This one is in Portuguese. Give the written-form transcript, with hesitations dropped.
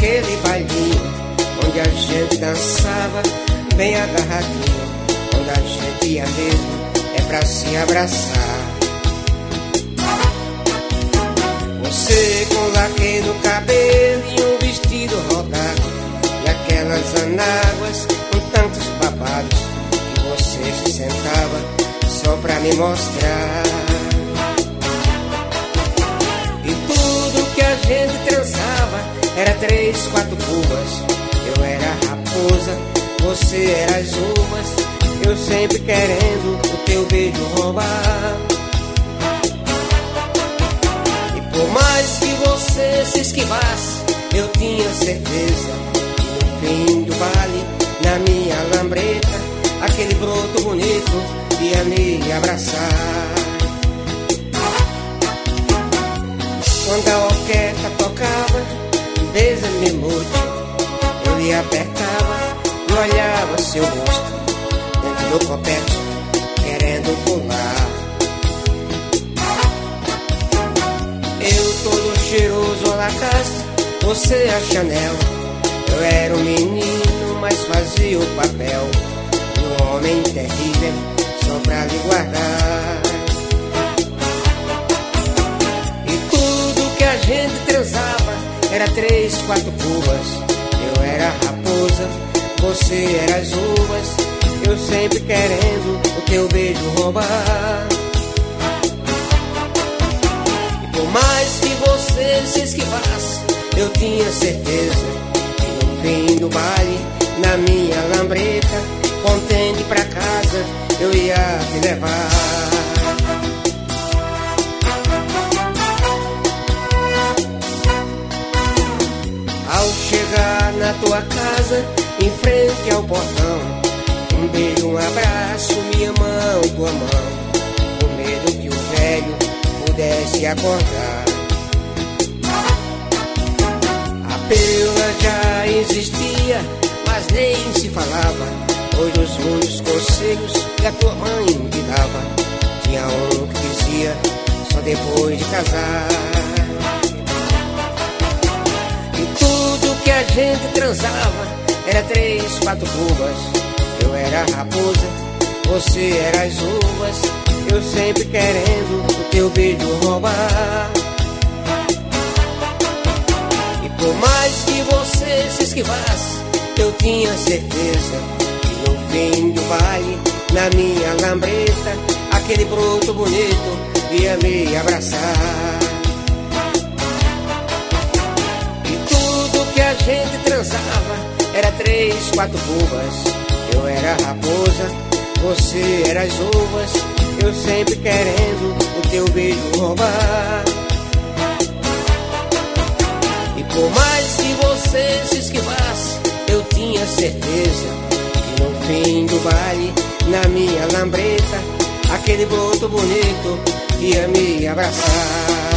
naquele bailinho onde a gente dançava bem agarradinho, onde a gente ia mesmo é pra se abraçar. Você com laque no cabelo e um vestido rodado, e aquelas anáguas com tantos babados, que você se sentava só pra me mostrar. E tudo que a gente transava era 3, 4 cubas. Eu era a raposa, você era as uvas, eu sempre querendo o teu beijo roubar. E por mais que você se esquivasse, eu tinha certeza que no fim do baile, na minha lambreta, aquele broto bonito ia me abraçar. Quando a orquestra tocava Beiza-me Mote, eu lhe apertava e olhava seu rosto dentro do copete, querendo pular. Eu todo cheiroso a Lacoste, você a Chanel. Eu era um menino, mas fazia o papel de um homem terrível só pra lhe guardar. E tudo que a gente transava era 3, 4 cubas. Eu era a raposa, você era as uvas, eu sempre querendo o teu beijo roubar. E por mais que você se esquivasse, eu tinha certeza que no fim do baile, na minha lambreta, contente pra casa, eu ia te levar. Ao chegar na tua casa, em frente ao portão, um beijo, um abraço, minha mão, tua mão, com medo que o velho pudesse acordar. A pílula já existia, mas nem se falava, pois os únicos conselhos que a tua mãe me dava, tinha um que dizia só depois de casar. Que a gente transava era 3, 4 cubas. Eu era a raposa, você era as uvas, eu sempre querendo o teu beijo roubar. E por mais que você se esquivasse, eu tinha certeza que no fim do baile, na minha lambreta, aquele broto bonito ia me abraçar. Que a gente transava era 3, 4 cubas. Eu era a raposa, você era as uvas, eu sempre querendo o teu beijo roubar. E por mais que você se esquivasse, eu tinha certeza que no fim do baile, na minha lambreta, aquele broto bonito ia me abraçar.